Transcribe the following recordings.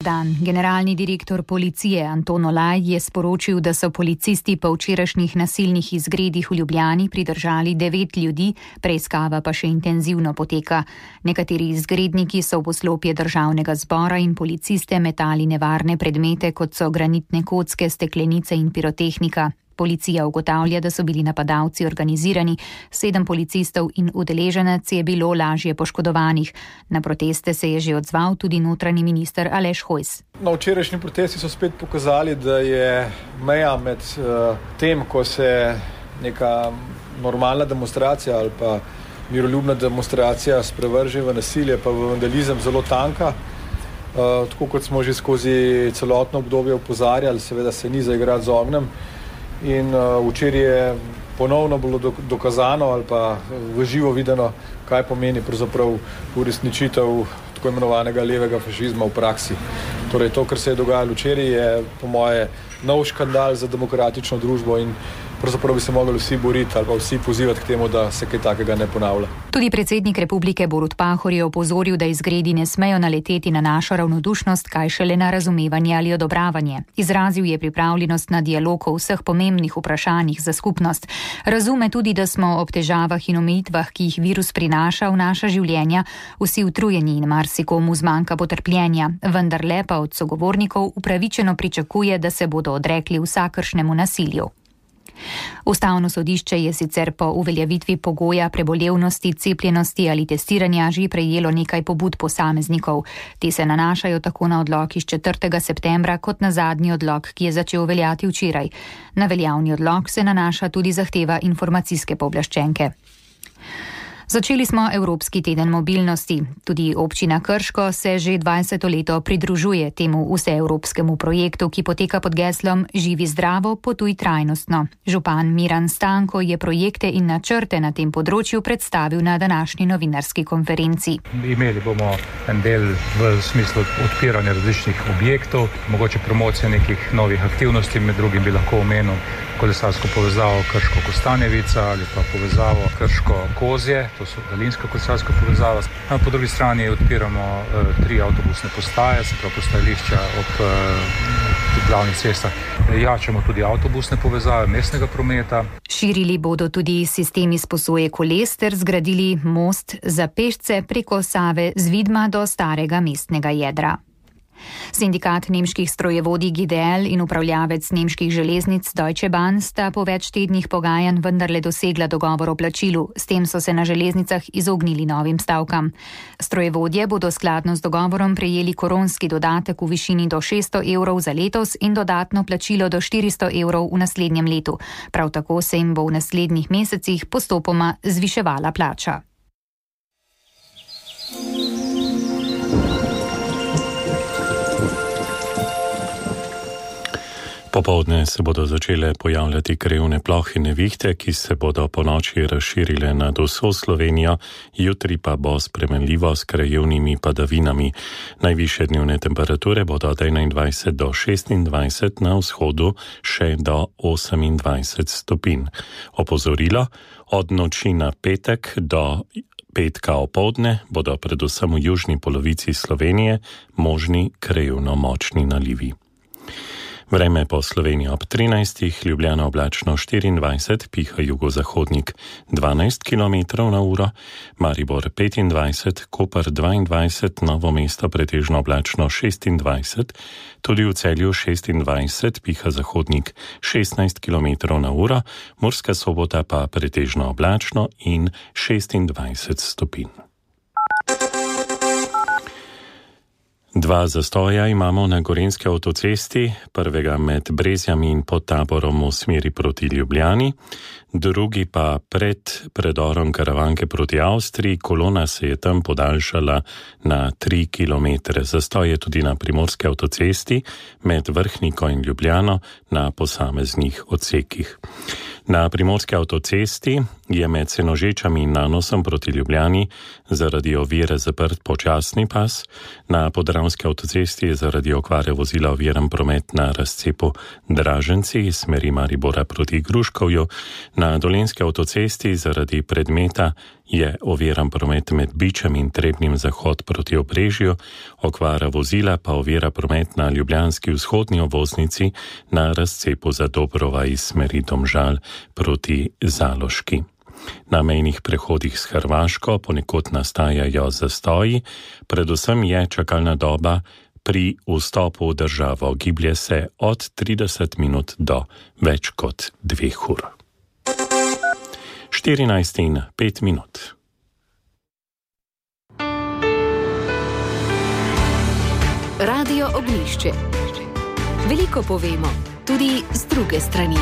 Dan. Generalni direktor policije Anton Olaj je sporočil, da so policisti po včerajšnjih nasilnih izgredih v Ljubljani pridržali 9 ljudi, preiskava pa še intenzivno poteka. Nekateri izgredniki so v poslopje državnega zbora in policiste metali nevarne predmete, kot so granitne kocke, steklenice in pirotehnika. Policija ugotavlja, da so bili napadalci organizirani, 7 policistov in udeleženec je bilo lažje poškodovanih. Na proteste se je že odzval tudi notranji minister Aleš Hojs. Na včerajšnji protesti so spet pokazali, da je meja med tem, ko se neka normalna demonstracija ali pa miroljubna demonstracija sprevrže v nasilje pa v vandalizem zelo tanka. Tako kot smo že skozi celotno obdobje opozarjali, seveda se ni zaigrati z ognjem. In včeraj je ponovno bilo dokazano ali pa v živo videno, kaj pomeni pravzaprav uresničitev tako imenovanega levega fašizma v praksi. Torej to, kar se je dogajalo včeraj, je po moje nov škandal za demokratično družbo in pravzaprav bi se mogli vsi boriti ali pa vsi pozivati k temu, da se kaj takega ne ponavlja. Tudi predsednik republike Borut Pahor je opozoril, da izgredi ne smejo naleteti na našo ravnodušnost, kaj šele na razumevanje ali odobravanje. Izrazil je pripravljenost na dialog o vseh pomembnih vprašanjih za skupnost. Razume tudi, da smo ob težavah in omejitvah, ki jih virus prinaša v naša življenja, vsi utrujeni in marsikomu zmanjka potrpljenja, vendar le pa od sogovornikov upravičeno pričakuje, da se bodo odrekli vsakršnemu nasilju. Ustavno sodišče je sicer po uveljavitvi pogoja prebolevnosti, cepljenosti ali testiranja že prejelo nekaj pobud posameznikov. Te se nanašajo tako na odlok iz 4. septembra kot na zadnji odlok, ki je začel veljati včeraj. Na veljavni odlok se nanaša tudi zahteva informacijske pooblaščenke. Začeli smo Evropski teden mobilnosti. Tudi občina Krško se že 20. leto pridružuje temu vseevropskemu projektu, ki poteka pod geslom Živi zdravo, potuj trajnostno. Župan Miran Stanko je projekte in načrte na tem področju predstavil na današnji novinarski konferenci. Imeli bomo en del v smislu odpiranja različnih objektov, mogoče promocija nekih novih aktivnosti, med drugim bi lahko omenil kolesarsko povezavo Krško-Kostanjevica ali pa povezavo Krško-Kozje. To so daljinska kolesarska povezava. Po drugi strani odpiramo 3 avtobusne postaje, se pravi postajališča ob glavnih cestah. Jačamo tudi avtobusne povezave mestnega prometa. Širili bodo tudi sistem izposoje koles ter zgradili most za pešce preko Save z Vidma do starega mestnega jedra. Sindikat nemških strojevodij GDL in upravljavec nemških železnic Deutsche Bahn sta po več tednih pogajanj vendarle dosegla dogovor o plačilu. S tem so se na železnicah izognili novim stavkam. Strojevodje bodo skladno z dogovorom prejeli koronski dodatek v višini do 600 evrov za letos in dodatno plačilo do 400 evrov v naslednjem letu. Prav tako se jim bo v naslednjih mesecih postopoma zviševala plača. Popoldne se bodo začele pojavljati krajevne plohe nevihte, ki se bodo ponoči razširile nad vso Slovenijo, jutri pa bo spremenljivo s krajevnimi padavinami. Najvišje dnevne temperature bodo od 21 do 26, na vzhodu še do 28 stopinj. Opozorilo, od noči na petek do petka opoldne bodo predvsem v južni polovici Slovenije možni krajevno močni nalivi. Vreme po Sloveniji ob 13, Ljubljana oblačno 24, piha jugozahodnik 12 km na uro, Maribor 25, Koper 22, Novo mesto pretežno oblačno 26, tudi v Celju 26, piha zahodnik 16 km na uro, Murska Sobota pa pretežno oblačno in 26 stopinj. 2 zastoja imamo na Gorenjski avtocesti, prvega med Brezjami in Podtaborom v smeri proti Ljubljani, drugi pa pred predorom Karavanke proti Avstriji. Kolona se je tam podaljšala na 3 km. Zastoj je tudi na Primorski avtocesti med Vrhniko in Ljubljano na posameznih odsekih. Na primorski avtocesti je med Senožečami in Nanosom proti Ljubljani zaradi ovire zaprt počasni pas, na podravski avtocesti je zaradi okvare vozila oviran promet na razcepu Draženci iz smeri Maribora proti Gruškovju, na dolenski avtocesti zaradi predmeta je oviran promet med Bičem in Trebnjem zahod proti Obrežju, okvara vozila pa ovira promet na ljubljanski vzhodni obvoznici na razcepu Zadobrova iz smeri Domžal proti Zaloški. Na mejnih prehodih s Hrvaško ponekod nastajajo zastoji, predvsem je čakalna doba pri vstopu v državo giblje se od 30 minut do več kot 2 ur. 14:05. Radio Ognjišče. Veliko povemo, tudi z druge strani.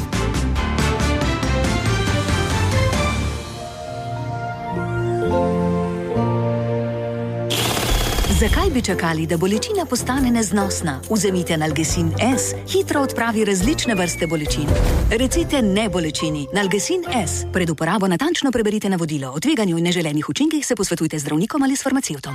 Zakaj bi čakali, da bolečina postane neznosna? Vzemite Nalgecin S, hitro odpravi različne vrste bolečin. Recite ne bolečini. Nalgecin S. Pred uporabo natančno preberite navodilo. O tveganju in neželenih učinkih se posvetujte z zdravnikom ali s farmacevtom.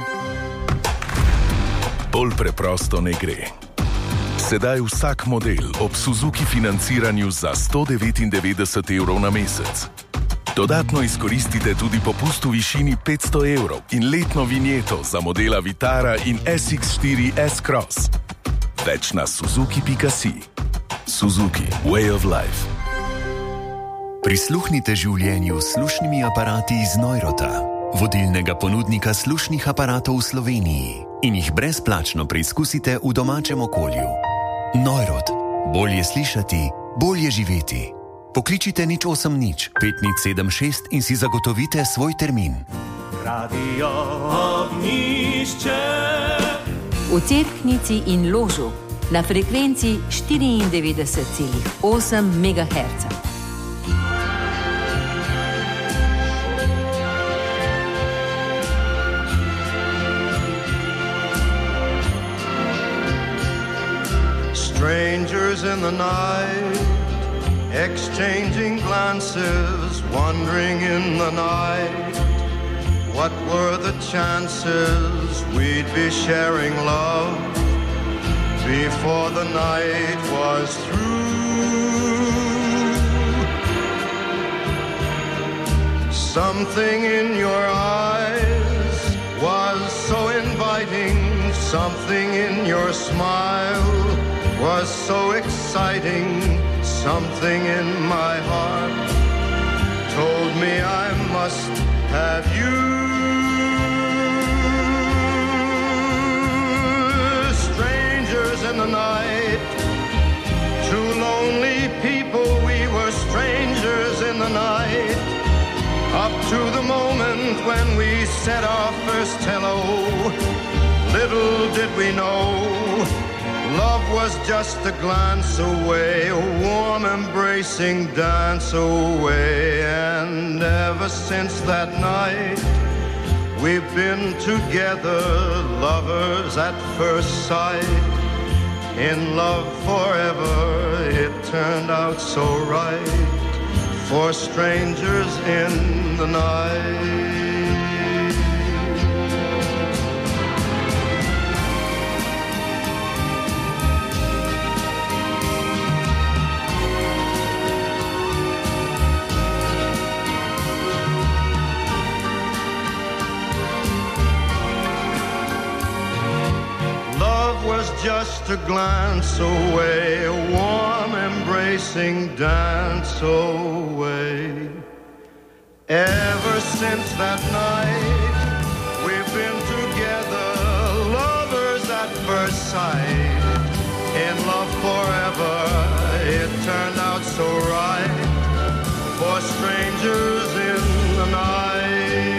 Bolj preprosto ne gre. Sedaj vsak model ob Suzuki financiranju za 199 evrov na mesec. Dodatno izkoristite tudi popust v višini 500 evrov in letno vinjeto za modela Vitara in SX4 S-Cross. Več na suzuki.si. Suzuki Way of Life. Prisluhnite življenju s slušnimi aparati iz Neurota, vodilnega ponudnika slušnih aparatov v Sloveniji, in jih brezplačno preizkusite v domačem okolju. Neurot. Bolje slišati, bolje živeti. Pokličite 080 5076 in si zagotovite svoj termin. Radio Ognjišče. V Cerknici in Ložu na frekvenci 94,8 MHz. Strangers in the night, exchanging glances, wandering in the night. What were the chances we'd be sharing love before the night was through? Something in your eyes was so inviting, something in your smile was so exciting. Something in my heart told me I must have you. Strangers in the night, two lonely people, we were strangers in the night. Up to the moment when we said our first hello, little did we know love was just a glance away, a warm embracing dance away. And ever since that night, we've been together, lovers at first sight. In love forever, it turned out so right, for strangers in the night. Just a glance away, a warm embracing dance away. Ever since that night, we've been together, lovers at first sight. In love forever, it turned out so right, for strangers in the night.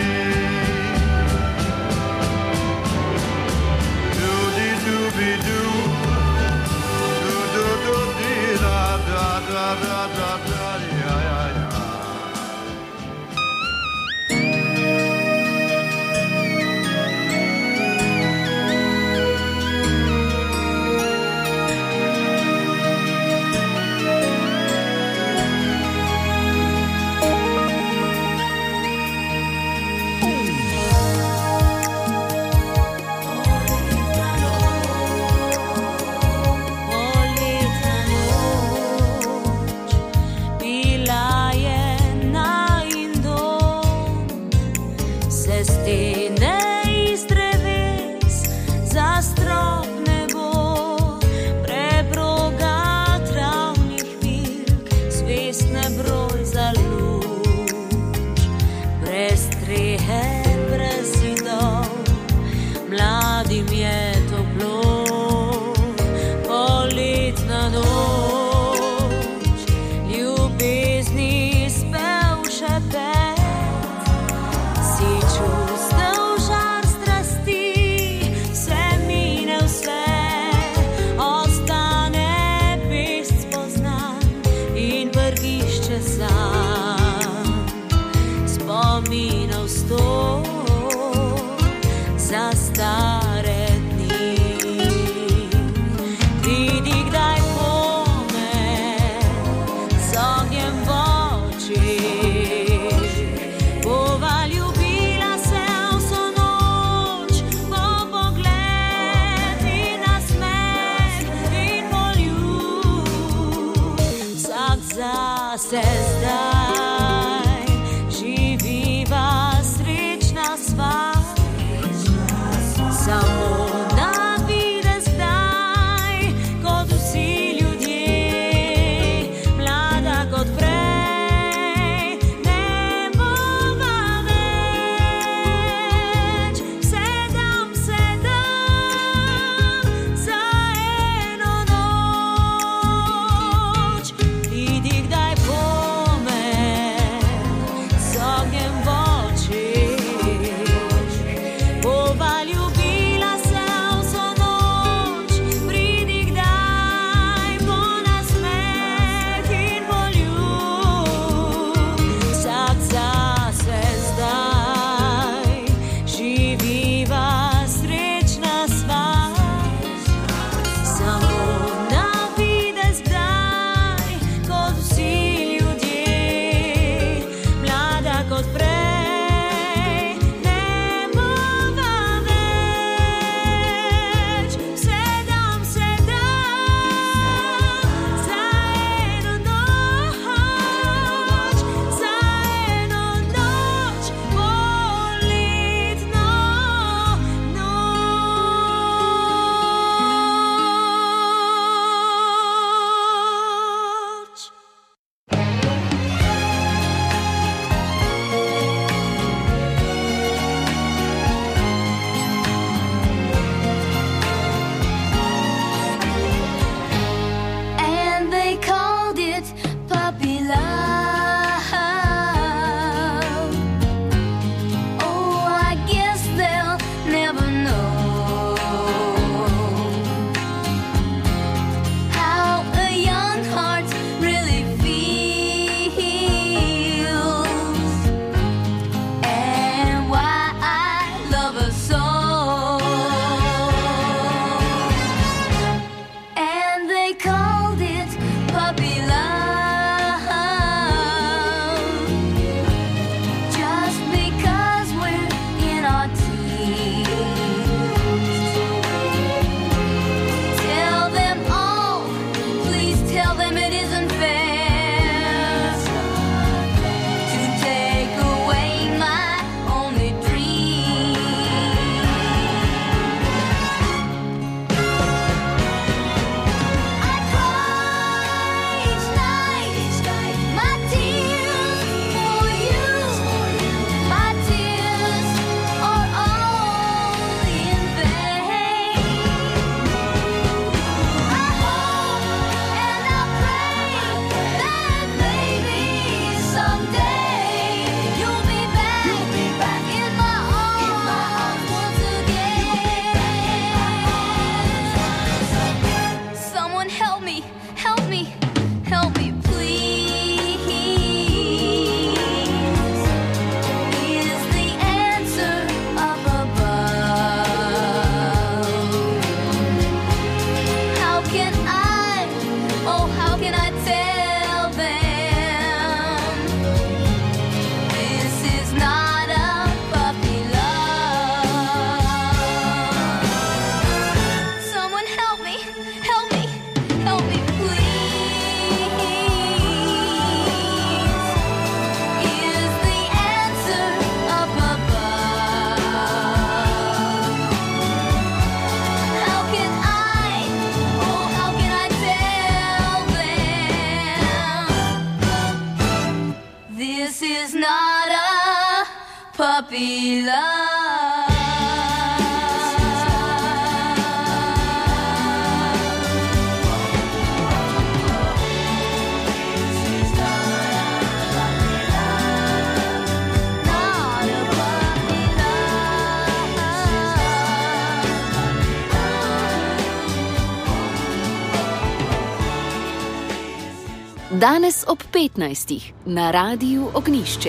se zdaj živiva srečna sva. Samo na videz zdaj, kot vsi ljudje, mlada kot prej, ne bova več. Sedam za eno noč, vidi kdaj pome z ognjem v očeh. Bova ljubila se vso noč, pridi kdaj po nasmeh in poljub. Vsak zase zdaj živiva srečna sva. Samo na videz zdaj, kot vsi ljudje, mlada kot prej, ne bova več. Sedam za eno noč, poletno noč. And they called it puppy love. Oh, I guess they'll never know how a young heart really feels, and why I love her so. And they called it puppy love, just because we're in our teens. Tell them all, please tell them it isn't fair to take away my only dream. I cry each night, my tears for you. My tears are all in vain. I hope and I pray that maybe someday you'll be back in my arms once again. Someone help me, please. Is the answer up above? How can I tell them this is not a puppy love? Someone help me, please. Is the answer up above? How can I tell them this is not a puppy love? Not a puppy love. Danes ob 15. na Radiu Ognjišče.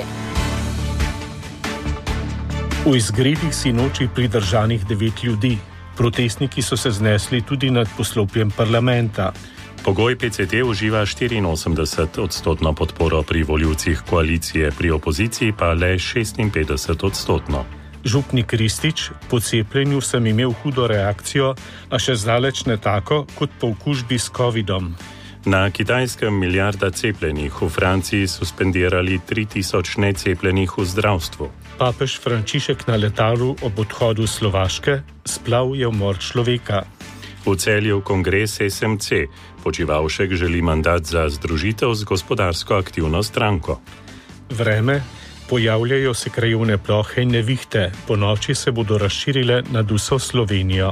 V izgredih sinoči pridržanih 9 ljudi. Protestniki so se znesli tudi nad poslopjem parlamenta. Pogoj PCT uživa 84% podporo pri volivcih koalicije, pri opoziciji pa le 56%. Župnik Ristič: po cepljenju sem imel hudo reakcijo, a še zdaleč ne tako kot po okužbi s covidom. Na Kitajskem milijarda cepljenih, v Franciji suspendirali 3000 necepljenih v zdravstvu. Papež Frančišek na letalu ob odhodu Slovaške, splav je umor človeka. V Celju kongres SMC, Počivalšek želi mandat za združitev z gospodarsko aktivno stranko. Vreme, pojavljajo se krajevne plohe in nevihte, ponoči se bodo razširile nad vso Slovenijo.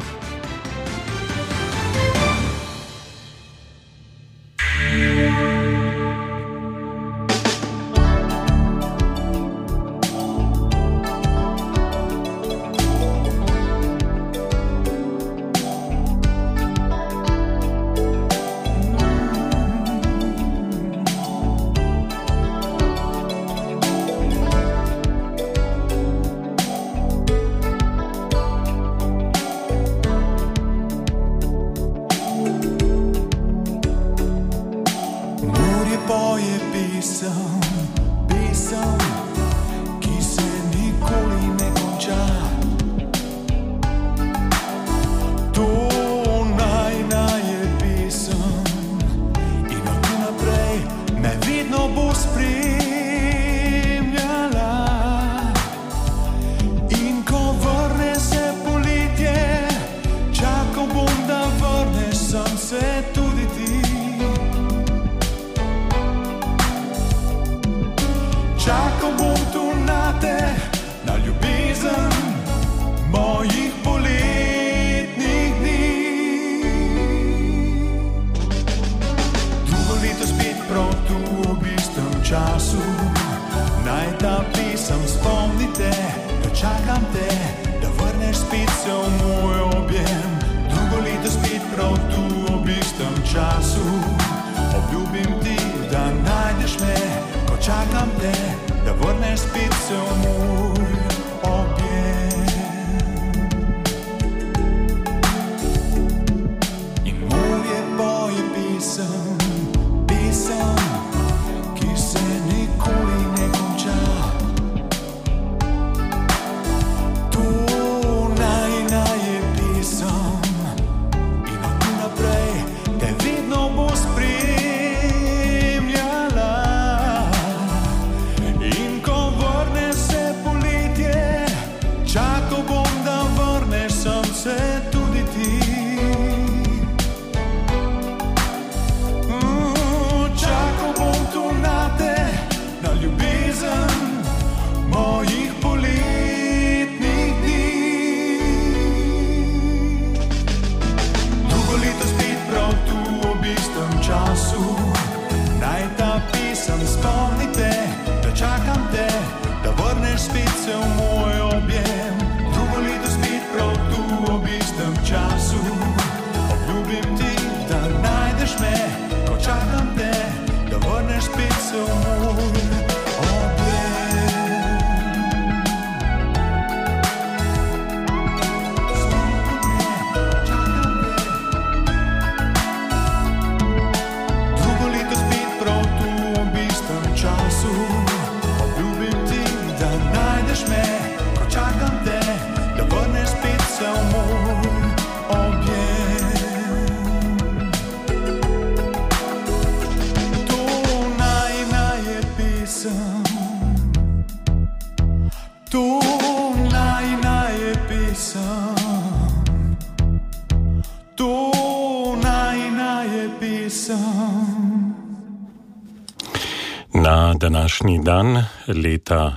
Na današnji dan leta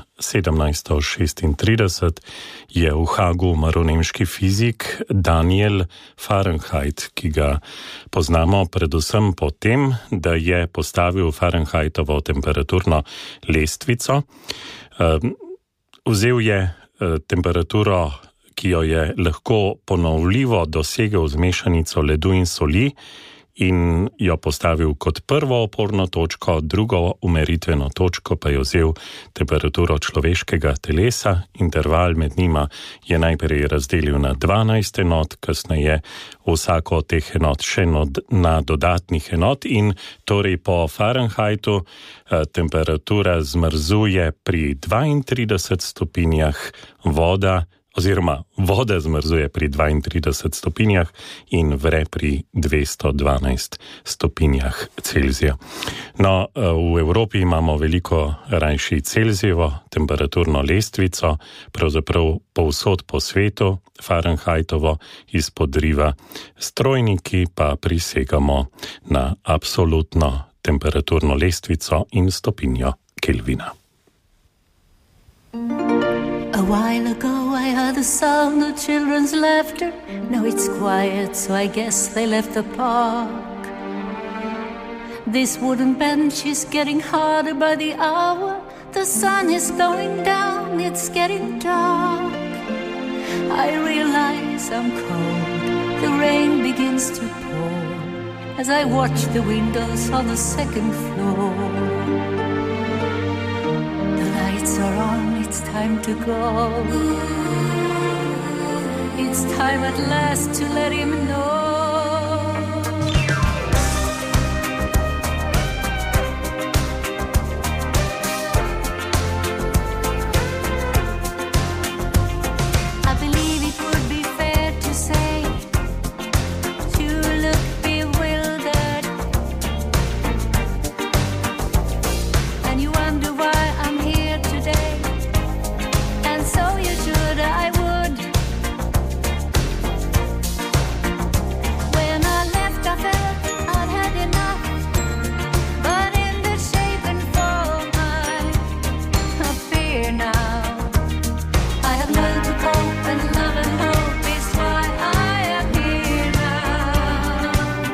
1736 je v Hagu umrl nemški fizik Daniel Fahrenheit, ki ga poznamo predvsem po tem, da je postavil Fahrenheitovo temperaturno lestvico. Vzel je temperaturo, ki jo je lahko ponovljivo dosegel z mešanico ledu in soli, in jo postavil kot prvo oporno točko, drugo umeritveno točko pa je vzel temperaturo človeškega telesa. Interval med njima je najprej razdelil na 12 enot, kasneje vsako od teh enot še na dodatnih enot in torej po Fahrenheitu temperatura zmrzuje pri 32 stopinjah, voda oziroma voda zmrzuje pri 32 stopinjah in vre pri 212 stopinjah Celzija. No, v Evropi imamo veliko rajši Celzijevo temperaturno lestvico, pravzaprav povsod po svetu, Fahrenheitovo izpodriva, strojniki pa prisegamo na absolutno temperaturno lestvico in stopinjo Kelvina. A while ago I heard the sound of children's laughter. Now it's quiet, so I guess they left the park. This wooden bench is getting harder by the hour. The sun is going down, it's getting dark. I realize I'm cold, the rain begins to pour as I watch the windows on the second floor. The lights are on, it's time to go. It's time at last to let him know. I believe it would be fair to say you look bewildered and you wonder why I'm here today. And so you should, I would. When I left I felt I'd had enough, but in the shape and form I fear now. I have learned to cope and love and hope is why I am here now.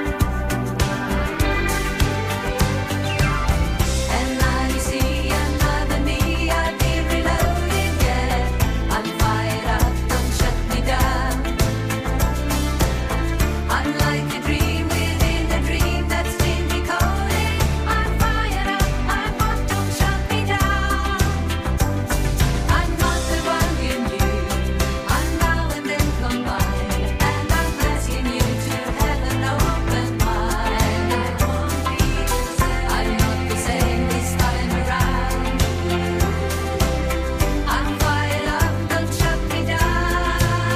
And now you see another me, I've been reloaded yet. I'm fired up, don't shut me down. I'm like a dream within a dream that's been decoded. I'm fired up, I'm hot, don't shut me down. I'm not the one you knew, I'm now and then combined. And I'm asking you to have an open mind. I'm not the same this time around. I'm fired up, don't shut me down.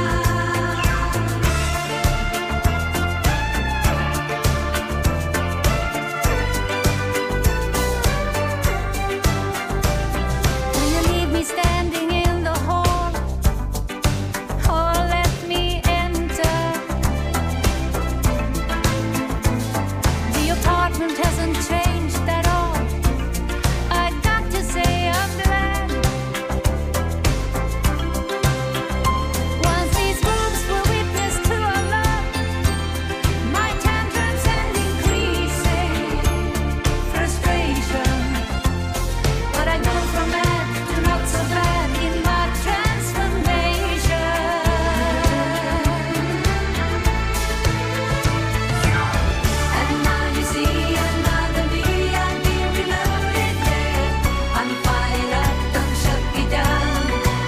Will you leave me standing in the hall, or let me enter? The apartment hasn't changed at all. I got to say I'm glad. Once these rooms were witness to our love, my tantrums and increasing frustration. But I go from bad to not so bad in my transformation. And now you see another me, I've been reloaded yet. I'm fired up, don't shut me down.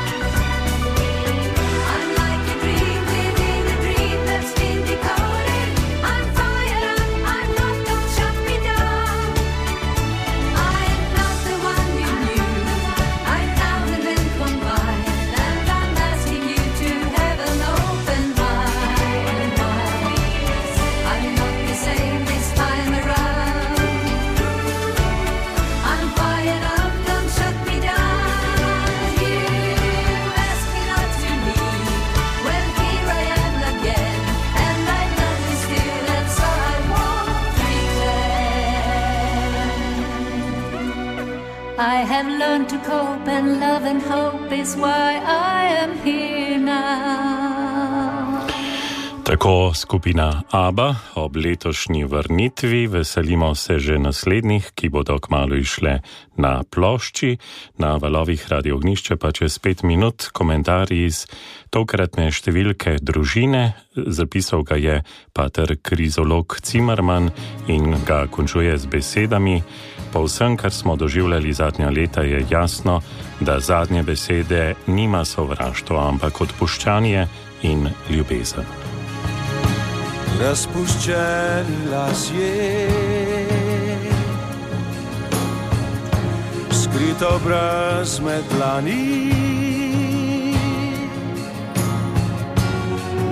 I'm like a dream within a dream that's been decoded. I'm fired up, I'm hot, don't shut me down. I'm not the one you knew, I'm now and then combined. And I'm asking you to have an open mind. I'm not the same this time around. I'm fired up, don't shut me down. You ask me not to leave, well here I am again. And I love you still, and so I won't pretend. I have learned to cope, and love and hope is why I am here now. Tako skupina ABBA ob letošnji vrnitvi, veselimo se že naslednjih, ki bodo kmalu išle na plošči, na valovih Radio Ognjišče pa čez 5 minut komentarji iz tokratne številke Družine. Zapisal ga je pater krizolog Cimerman in ga končuje z besedami: po vsem, kar smo doživljali zadnja leta, je jasno, da zadnje besede nima sovraštvo, ampak odpuščanje in ljubezen. Razpuščeni lasje, skrit obraz med dlani,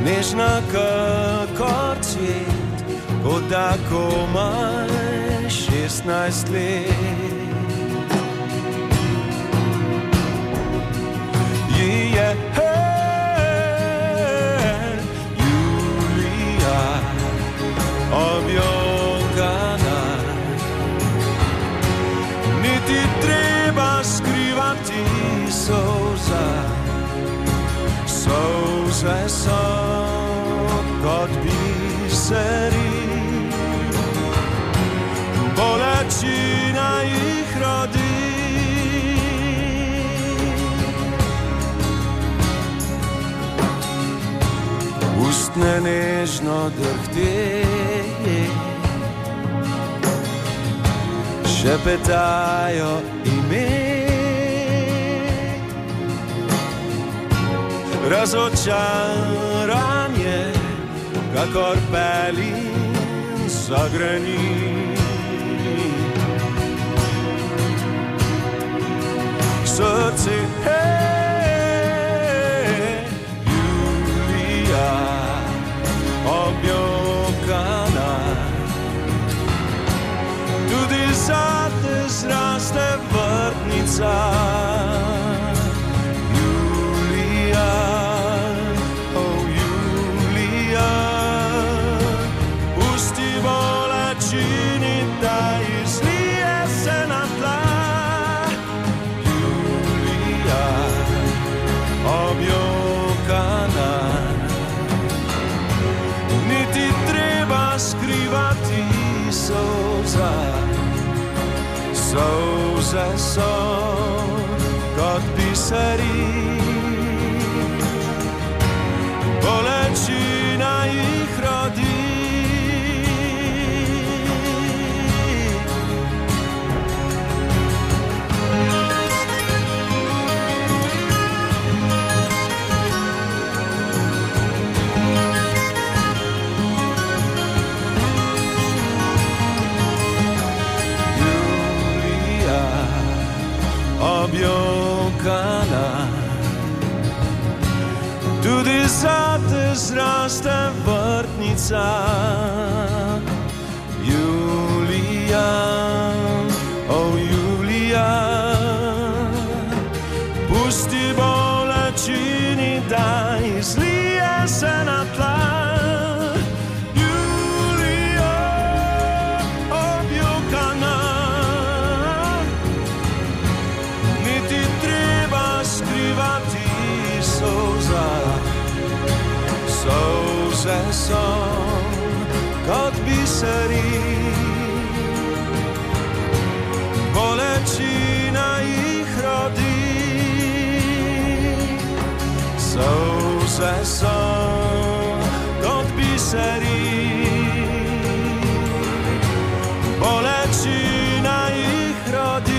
nežna kakor cvet, kot da komaj 16 let. Ji je Julija objokana, niti treba skrivati solza. Solze so kot biseri, bolečina jih rodi. Ustne nežno drhte, šepetajo ime. Razočaranje, kakor pelin zagreni. Srce, Julija objokana, tudi zate zraste vrtnica. Solze so kot biseri, bolečina jih rodi. Objokana, tudi zate zraste vrtnica. Julija, Julija, pusti bolečini, da izlije se na tla. Solze so kot biseri, bolečina jih rodi. Solze so kot biseri, bolečina jih rodi.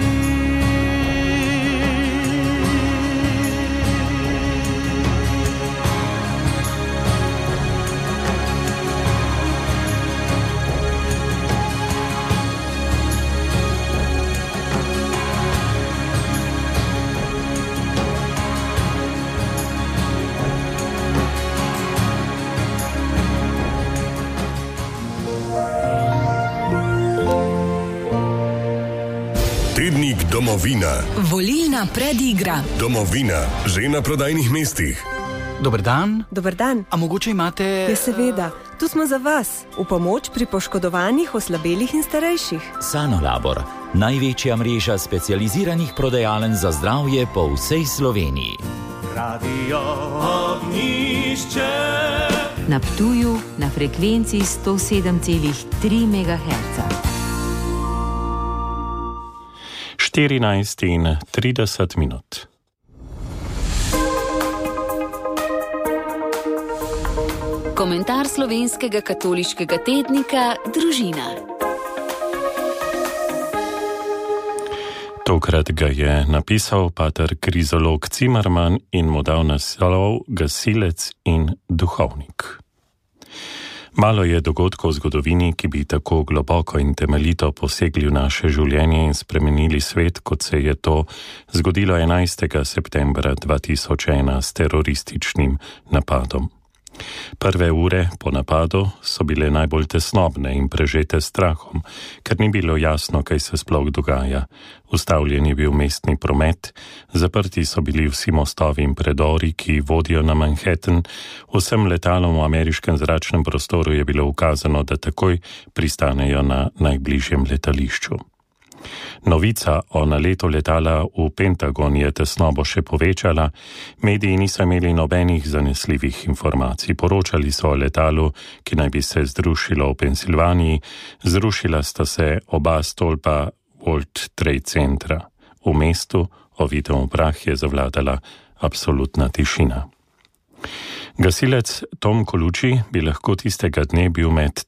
Tednik Domovina. Volilna predigra. Domovina, že na prodajnih mestih. Dober dan. Dober dan. A mogoče imate... Ja, seveda. Tu smo za vas. V pomoč pri poškodovanih, oslabelih in starejših. Sanolabor. Največja mreža specializiranih prodajaln za zdravje po vsej Sloveniji. Radio Ognjišče. Na Ptuju na frekvenci 107,3 MHz. 14:30. Komentar slovenskega katoliškega tednika Družina. Tokrat ga je napisal pater krizolog Cimerman in mu dal naslov Gasilec in duhovnik. Malo je dogodkov v zgodovini, ki bi tako globoko in temeljito posegli v naše življenje in spremenili svet, kot se je to zgodilo 11. septembra 2001 s terorističnim napadom. Prve ure po napadu so bile najbolj tesnobne in prežete strahom, ker ni bilo jasno, kaj se sploh dogaja. Ustavljen je bil mestni promet, zaprti so bili vsi mostovi in predori, ki vodijo na Manhattan. Vsem letalom v ameriškem zračnem prostoru je bilo ukazano, da takoj pristanejo na najbližjem letališču. Novica o naletu letala v Pentagon je tesnobo še povečala, mediji niso imeli nobenih zanesljivih informacij. Poročali so o letalu, ki naj bi se zrušilo v Pensilvaniji, zrušila sta se oba stolpa World Trade Centra. V mestu, ovitem v prah, je zavladala absolutna tišina. Gasilec Tom Colucci bi lahko tistega dne bil med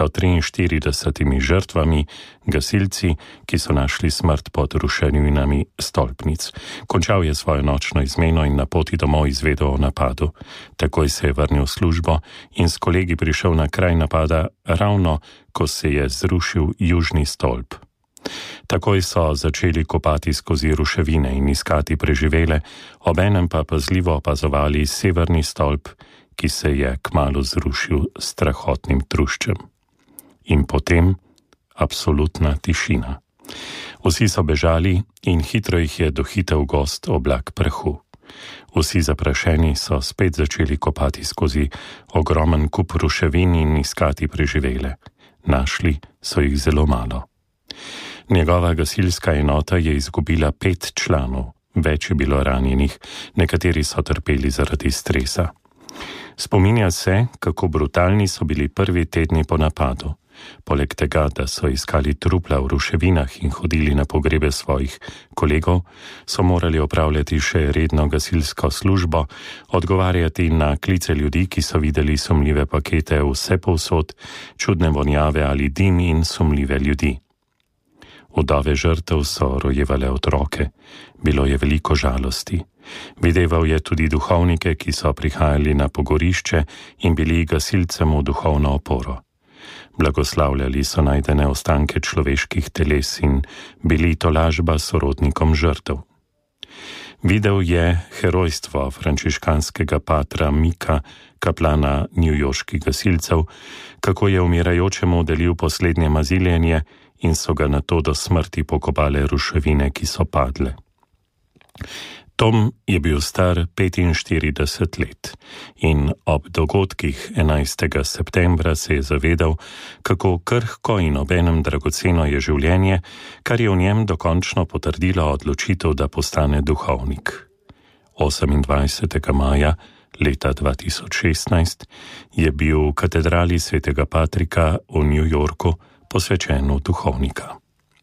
343 žrtvami, gasilci, ki so našli smrt pod ruševinami stolpnic. Končal je svojo nočno izmeno in na poti domov izvedel o napadu. Takoj se je vrnil v službo in s kolegi prišel na kraj napada ravno, ko se je zrušil južni stolp. Takoj so začeli kopati skozi ruševine in iskati preživele, obenem pa pazljivo opazovali severni stolp, ki se je kmalu zrušil s strahotnim truščem. In potem absolutna tišina. Vsi so bežali in hitro jih je dohitel gost oblak prahu. Vsi zaprašeni so spet začeli kopati skozi ogromen kup ruševin in iskati preživele. Našli so jih zelo malo. Njegova gasilska enota je izgubila 5 članov, več je bilo ranjenih, nekateri so trpeli zaradi stresa. Spominja se, kako brutalni so bili prvi tedni po napadu. Poleg tega, da so iskali trupla v ruševinah in hodili na pogrebe svojih kolegov, so morali opravljati še redno gasilsko službo, odgovarjati na klice ljudi, ki so videli sumljive pakete vse povsod, čudne vonjave ali dim in sumljive ljudi. Vdove žrtev so rojevale otroke, bilo je veliko žalosti. Videval je tudi duhovnike, ki so prihajali na pogorišče in bili gasilcem v duhovno oporo. Blagoslavljali so najdene ostanke človeških teles in bili tolažba sorodnikom žrtev. Videl je herojstvo frančiškanskega patra Mika, kaplana newyorških gasilcev, kako je umirajočemu delil poslednje maziljenje in so ga nato do smrti pokopale ruševine, ki so padle. Tom je bil star 45 let in ob dogodkih 11. septembra se je zavedal, kako krhko in obenem dragoceno je življenje, kar je v njem dokončno potrdilo odločitev, da postane duhovnik. 28. maja leta 2016 je bil v katedrali svetega Patrika v New Yorku posvečen v duhovnika.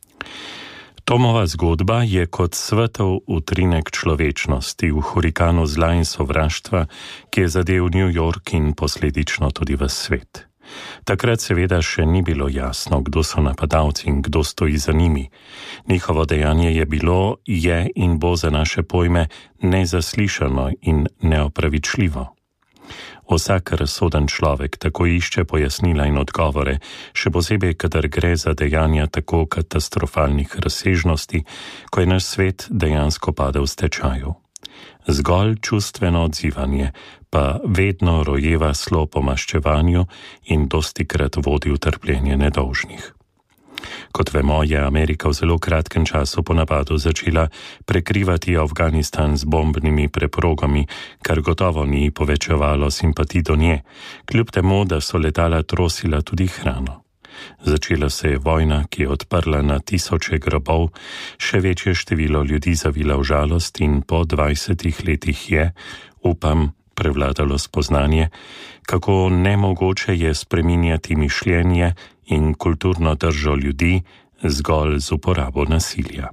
Tomova zgodba je kot svetov utrinek človečnosti v hurikanu zla in sovraštva, ki je zadel New York in posledično tudi ves svet. Takrat seveda še ni bilo jasno, kdo so napadalci in kdo stoji za njimi. Njihovo dejanje je bilo, je in bo za naše pojme nezaslišano in neopravičljivo. Vsak razsoden človek tako išče pojasnila in odgovore, še posebej, kadar gre za dejanja tako katastrofalnih razsežnosti, ko je naš svet dejansko padel v stečaju. Zgolj čustveno odzivanje pa vedno rojeva slo po maščevanju in dostikrat vodi v trpljenje nedolžnih. Kot vemo, je Amerika v zelo kratkem času po napadu začela prekrivati Afganistan z bombnimi preprogami, kar gotovo ni povečevalo simpatij do nje, kljub temu, da so letala trosila tudi hrano. Začela se je vojna, ki je odprla na tisoče grobov, še večje število ljudi zavila v žalost in po 20 letih je, upam, prevladalo spoznanje, kako nemogoče je spreminjati mišljenje in kulturno držo ljudi zgolj z uporabo nasilja.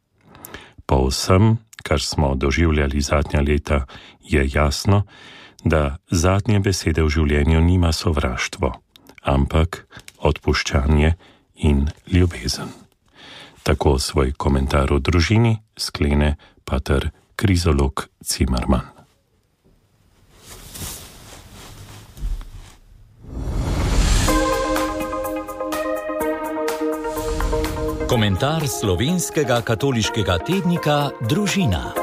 Po vsem, kar smo doživljali zadnja leta, je jasno, da zadnje besede v življenju nima sovraštvo, ampak odpuščanje in ljubezen. Tako svoj komentar o družini sklene pater Krizolog Cimerman. Komentar slovenskega katoliškega tednika Družina.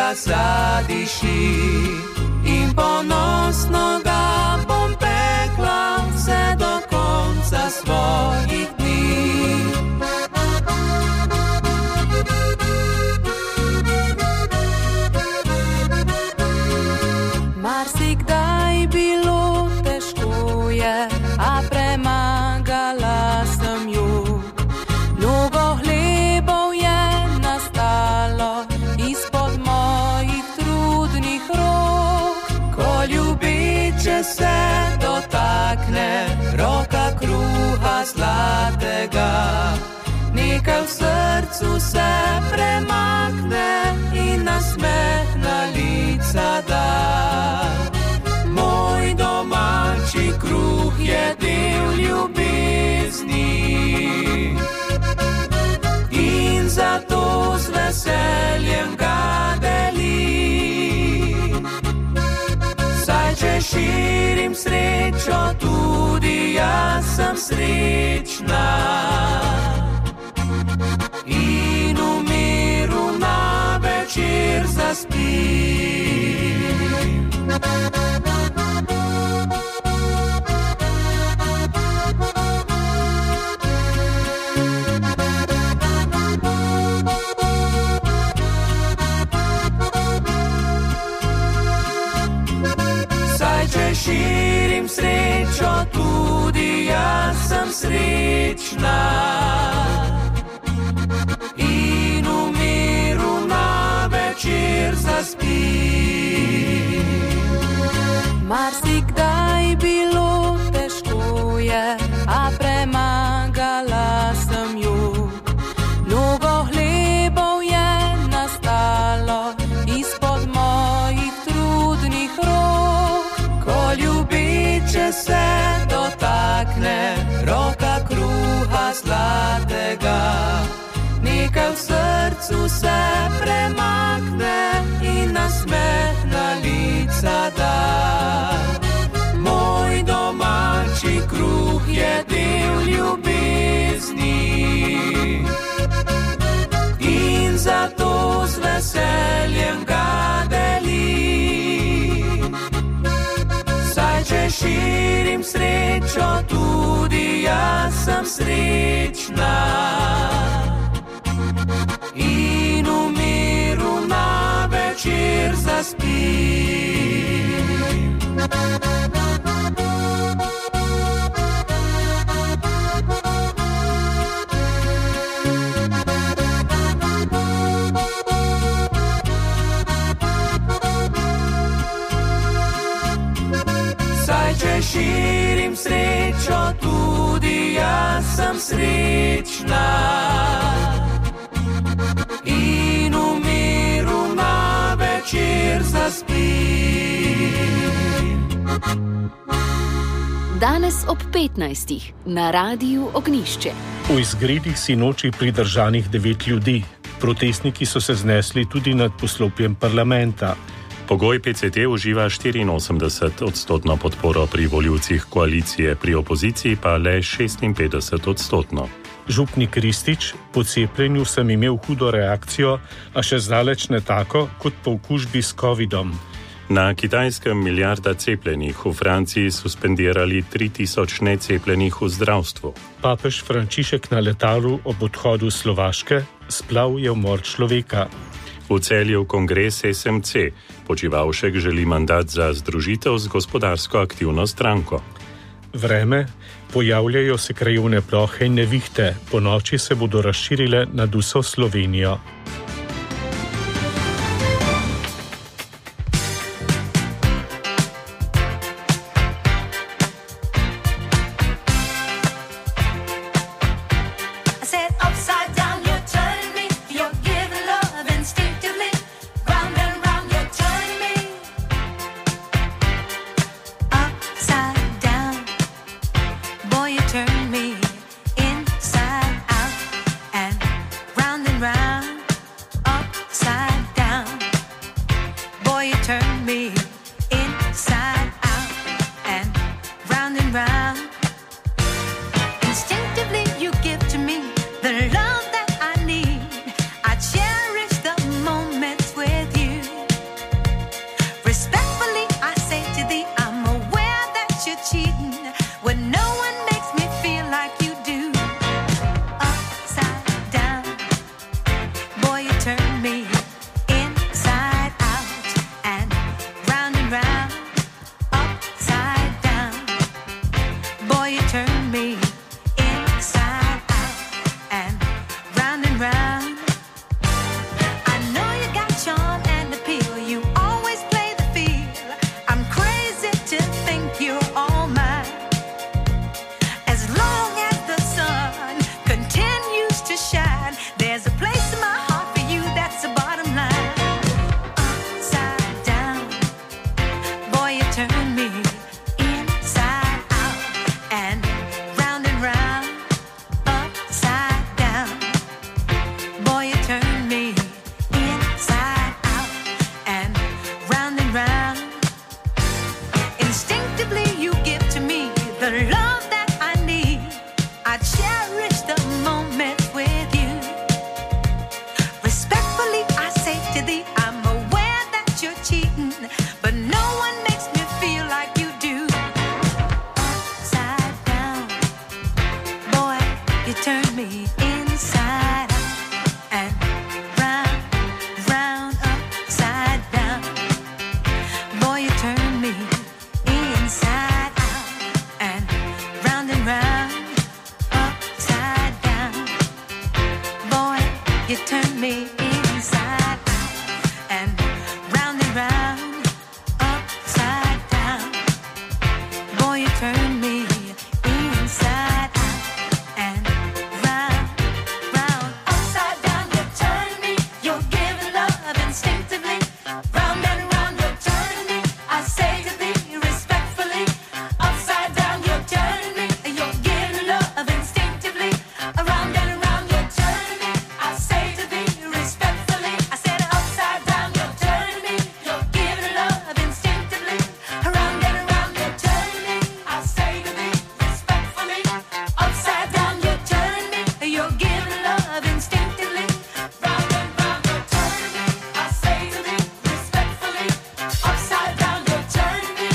zadiši in ponosno ga bom pekla vse do konca svojih dni. Marsikdaj bilo težko je, a premagala sem ju. Mnogo hlebov je nastalo izpod mojih trudnih rok. Ko ljubeče se dotakne roka kruha zlatega, nekaj v srcu se premakne in nasmeh na lica da. Moj domači kruh je del ljubezni in zato z veseljem ga delim. Saj če širim srečo, tudi jaz sem srečna in v miru na večer zaspim. Saj če širim srečo, tudi jaz sem srečna in v miru na večer zaspim. Marsikdaj bilo težko je, a premagala sem ju. Mnogo hlebov je nastalo izpod mojih trudnih rok. Ko ljubeče se dotakne roka kruha zlatega, nekaj v srcu se premakne in nasmeh na lica da. Moj domači kruh je del ljubezni in zato z veseljem ga delim. Saj če širim srečo, tudi jaz sem srečna in v miru na večer zaspim. Saj če širim srečo, tudi jaz sem srečna in v miru na večer zaspim. Danes ob 15. na Radiu Ognjišče. V izgredih sinoči pridržanih 9 ljudi. Protestniki so se znesli tudi nad poslopjem parlamenta. Pogoj PCT uživa 84% podporo pri volivcih koalicije, pri opoziciji pa le 56%. Župnik Ristič: po cepljenju sem imel hudo reakcijo, a še zdaleč ne tako kot po okužbi s covidom. Na Kitajskem milijarda cepljenih, v Franciji suspendirali 3000 necepljenih v zdravstvu. Papež Frančišek na letalu ob odhodu Slovaške: splav je umor človeka. V Celju kongres SMC. Počivalšek želi mandat za združitev z gospodarsko aktivno stranko. Vreme: pojavljajo se krajevne plohe in nevihte, ponoči se bodo razširile nad vso Slovenijo. Turn me inside out and round cheating when no one makes me feel like you do. Upside down, boy, you turn me inside out and round and round. Upside down, boy, you turn me inside out and round and round. I know you got charm and appeal. You always play the field. I'm crazy to think you're all mine. As long as the sun continues to shine, there's a place in my heart for you. That's the bottom line. Upside down, boy, you turn me inside out and round and round. Upside down, boy, you turn me inside out and round. Instinctively you give to me the love that I need. I cherish the moment with you. Respectfully I say to thee, I'm aware that you're cheating, but no one makes me feel like you do. Upside down, boy, you turn me inside out and round, upside down. Boy, you turn me inside out and round, upside down. Boy, you turn me inside out and round, upside down. Boy, you turn me inside out and round, upside down. You turn me, you're giving love instinctively. Round and round, you're turning me. I say to thee respectfully, upside down, you're turning me. You're giving love instinctively. Around and around, you're turning me. I say to thee respectfully. I said upside down, you're turning me. You're giving love instinctively. Around and around, you're turning me. I say to thee respectfully. Upside down, you're turning me. You're giving love instinctively. Round and round, you're turning me. I say to thee respectfully. Upside down, you're turning me.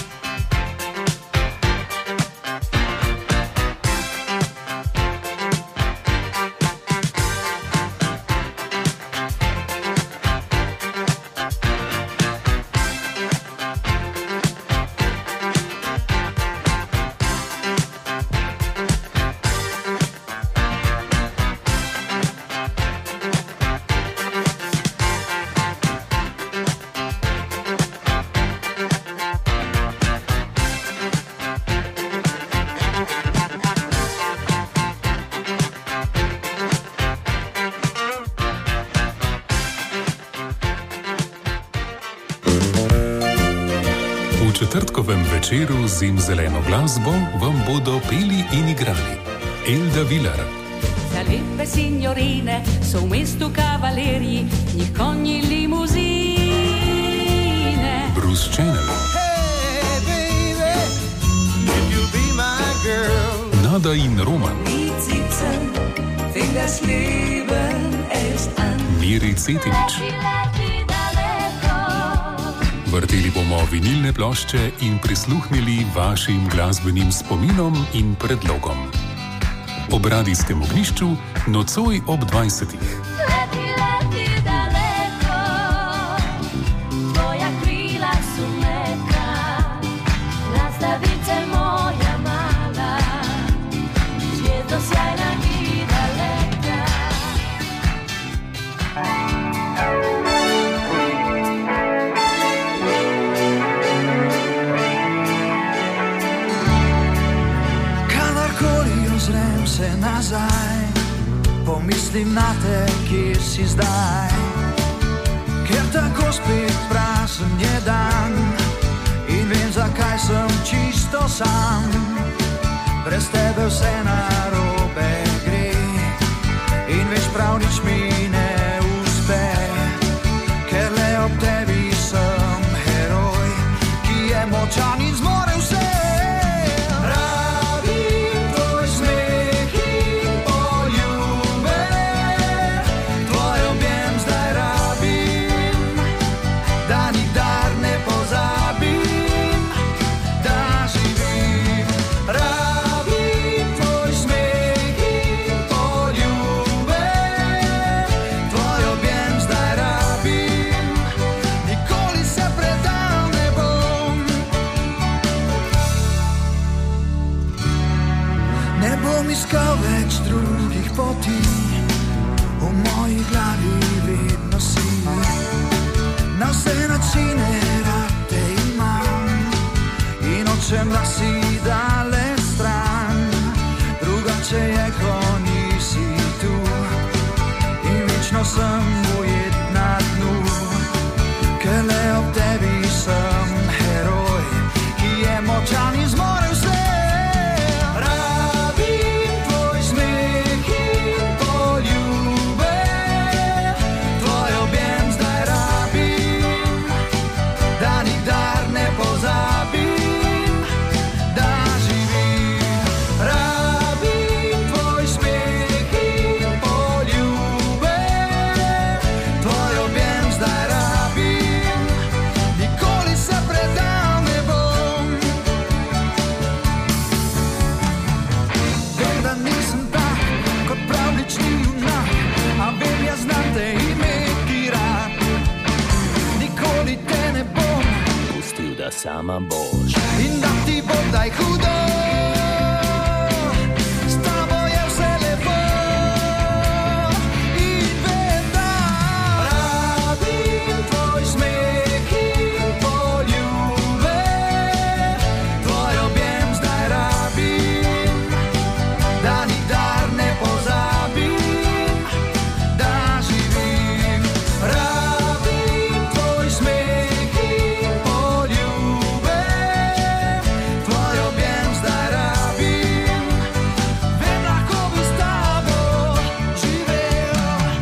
V četrtkovem večeru z Zimzeleno glasbo vam bodo peli in igrali Elda Vilar, Za lepe signorine so v mestu kavalerji, njih konji limuzine. Bruce Channel, Nada in Roman, Miri Cetinič. Vrteli bomo vinilne plošče in prisluhnili vašim glasbenim spominom in predlogom. Ob radijskem ognjišču nocoj ob 20. Tvoja krila su meka, nastavice moja mala, zvijezdo sjajna i daleka. Kadarkoli ozrem se nazaj, pomislim na te, kje si zdaj. Ker tako spet prazen je dan in vem, zakaj sem čisto sam. Brez tebe vse narobe gre in veš, prav nič mi ne uspe. Ker le ob tebi sem heroj, ki je močan in zmore vse. Da nikdar ne pozabim, da živim. bom iskal več drugih poti, v moji glavi vedno si. Na vse načine rad te imam in nočem, da si daleč stran. Drugače je, ko nisi tu in večno sem ujet na dnu, ker le ob tebi sem heroj, ki je močan in zmore vse. Rabim tvoj smeh in poljube, tvoj objem zdaj rabim, da nikdar ne pozabim, da živim. Rabim tvoj smeh in poljube, tvoj objem zdaj rabim, nikoli se predal ne bom. Vem, da nisem tak kot pravlični junak, a vem, jaz znam te imeti rad. Nikoli te ne bom pustil, da sama boš in da ti bo daj hudo. S tabo je vse lepo in vem, da rabim tvoj smeh in poljube, tvoj objem zdaj rabim, da nikdar ne pozabim, da živim. Rabim tvoj smeh in poljube, tvoj objem zdaj rabim, vem, lahko bi s tabo živel.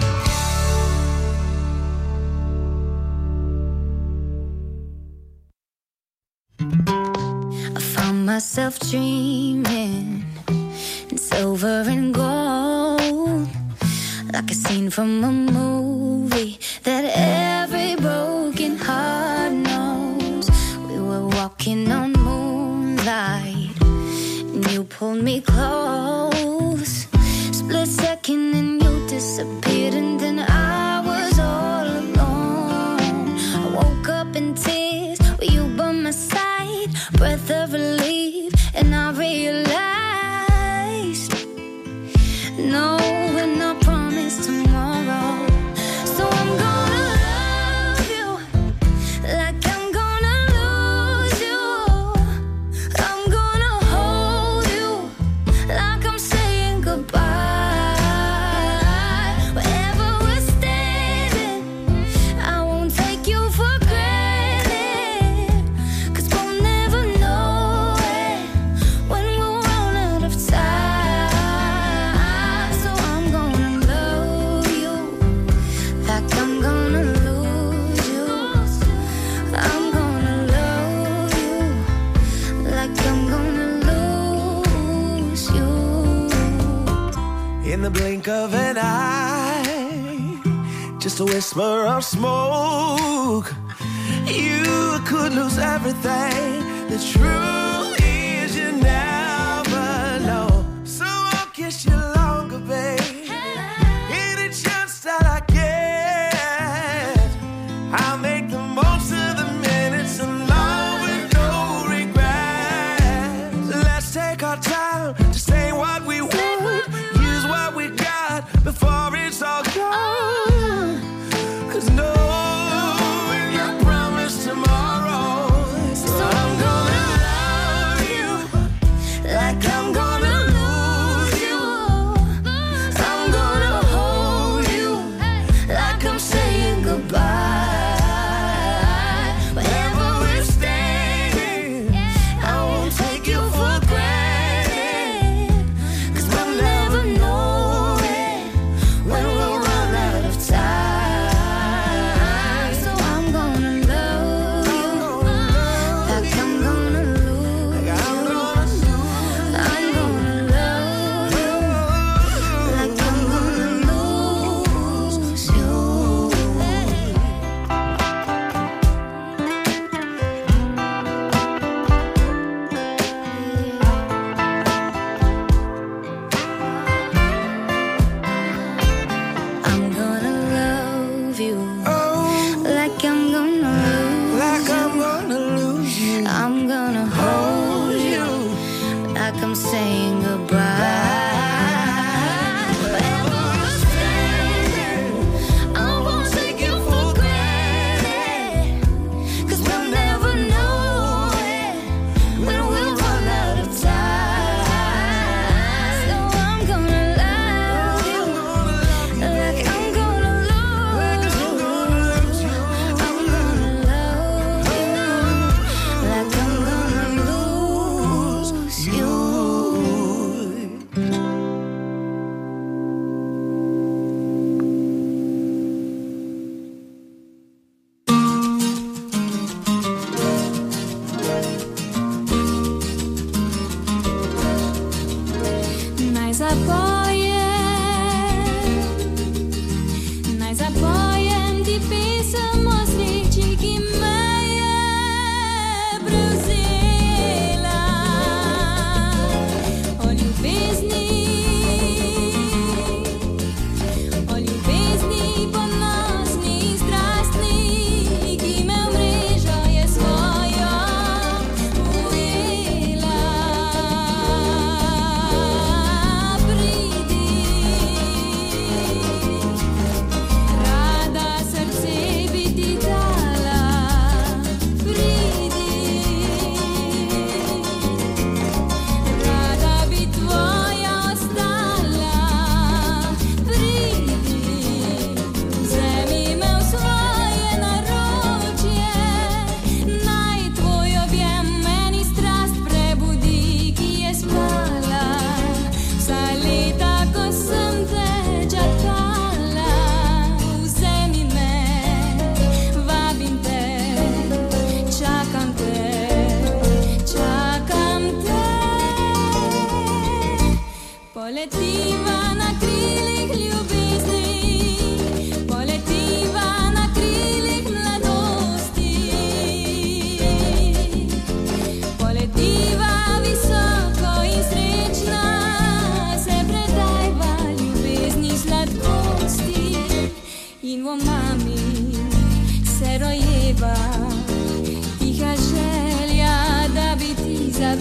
I found myself dreaming in silver and gold, like a scene from a movie that every broken heart knows. We were walking on moonlight and you pulled me close. Split second and you disappeared, and then I was all alone. I woke up in tears with you by my side, breath of relief, and I realized no, we're not promised tomorrow. So I'm gonna love you like I'm gonna lose you. I'm gonna hold you like I'm saying goodbye. Wherever we're standing, I won't take you for granted, 'cause we'll never know it when we'll run out of time. So I'm gonna love you like I'm gonna lose you. I'm gonna love you like I'm gonna lose you. In the blink of an eye, just a whisper of smoke, you could lose everything. The truth is you never know. So I'll kiss you longer, babe. Any chance that I get, I'll make the most of the minutes alone with no regrets. Let's take our time to say what we want, use what we got before it's all gone. 'Cause no, we're not promised tomorrow. So I'm gonna love you like I'm gonna lose you. I'm gonna hold you like I'm saying goodbye. Wherever we're standing, I won't take you for granted.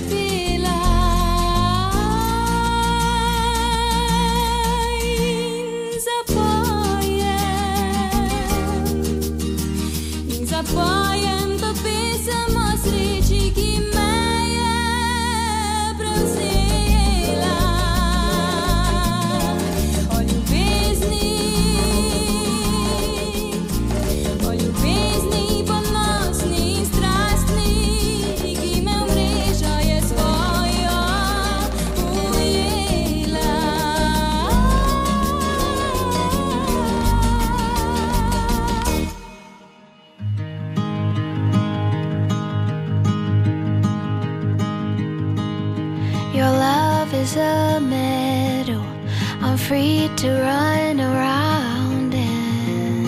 Zapojem to pesem o sreči, ki me je prevzela. O ljubezni ponosni, strastni, ki me v mrežo je svojo ujela. Your love is a meadow I'm free to run around in.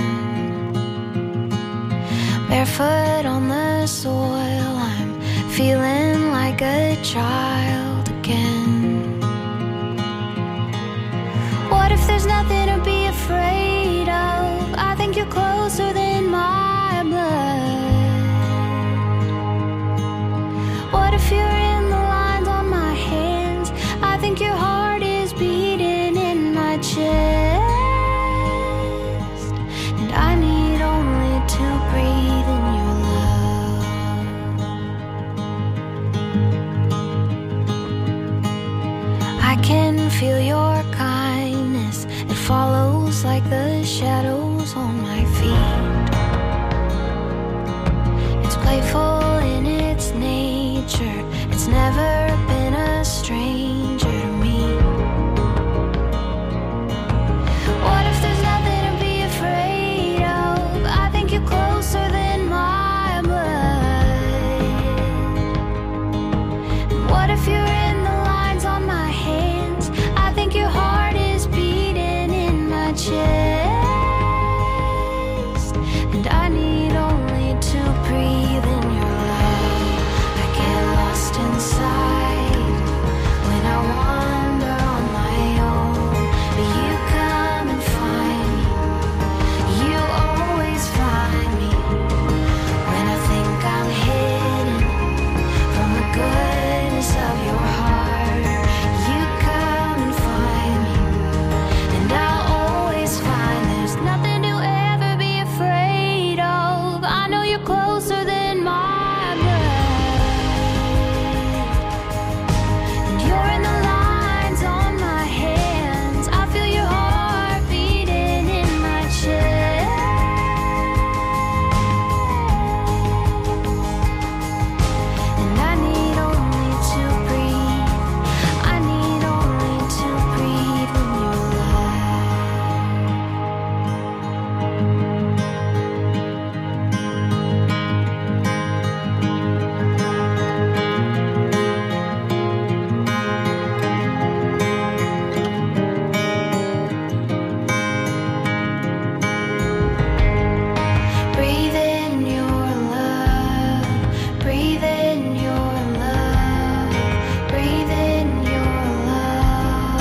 Barefoot on the soil, I'm feeling like a child again. What if there's nothing to be afraid of? I think you're closer than my blood. What if you're in the lines on my hands? I think your heart is beating in my chest, and I need only to breathe in your love. I can feel your kindness, it follows like the shadows on my feet. It's playful in its nature, it's never been a stranger to me. What if there's nothing to be afraid of? I think you're closer than my blood. What if you're in the lines on my hands? I think your heart is beating in my chest, and I need only to breathe in your love. I get lost inside when I wander on my own, but you come and find me. You always find me when I think I'm hidden from the goodness of your heart. You come and find me, and I'll always find there's nothing to ever be afraid of. I know you're closer than my blood, and you're in the lines on my hands. I feel your heart beating in my chest, and I need only to breathe. I need only to breathe in your love. Breathe in your love, breathe in your love, breathe in your love.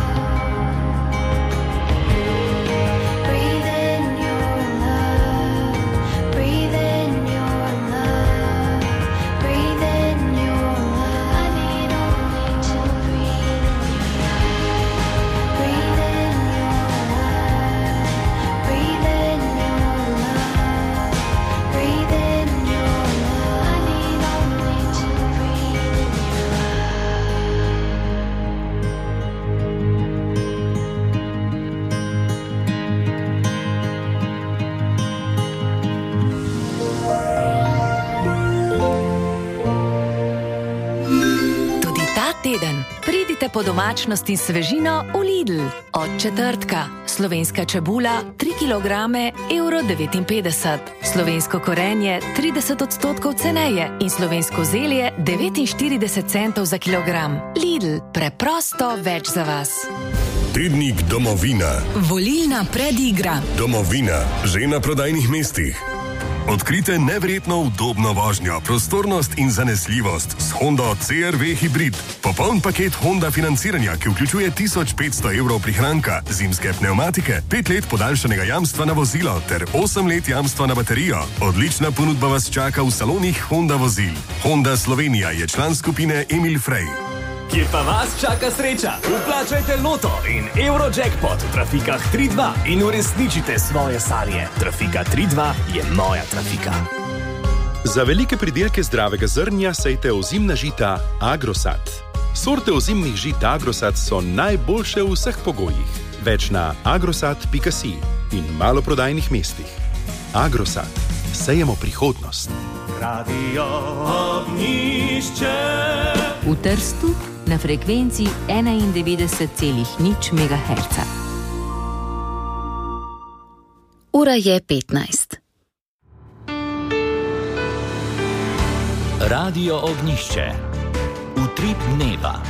Breathe in your love, breathe in your love, breathe in your love. I need only to breathe in your love. Breathe in your love, breathe in your love, breathe in your love. I need only to breathe in your Tudi ta teden pridite po domačnost in svežino v Lidl. Od četrtka slovenska čebula 3 kg €1,59, slovensko korenje 30% ceneje in slovensko zelje 49 centov za kilogram. Lidl, preprosto več za vas. Tednik Domovina. Volilna predigra. Domovina, že na prodajnih mestih. Odkrite neverjetno udobno vožnjo, prostornost in zanesljivost s Honda CR-V hibrid. Popoln paket Honda financiranja, ki vključuje 1500 evrov prihranka, zimske pnevmatike, 5 let podaljšanega jamstva na vozilo ter 8 let jamstva na baterijo. Odlična ponudba vas čaka v salonih Honda vozil. Honda Slovenija je član skupine Emil Frey. Kje pa vas čaka sreča? Vplačajte loto in Eurojackpot v trafikah 3-2 in uresničite svoje sanje. Trafika 3-2 je moja trafika. Za velike pridelke zdravega zrnja sejte ozimna žita Agrosat. Sorte ozimnih žit Agrosat so najboljše v vseh pogojih. Več na agrosat.si in maloprodajnih mestih. Agrosat. Sejemo prihodnost. Radio Ognjišče. V Trstu na frekvenci 91,0 MHz. Ura je 15. Radio Ognjišče. Utrip dneva.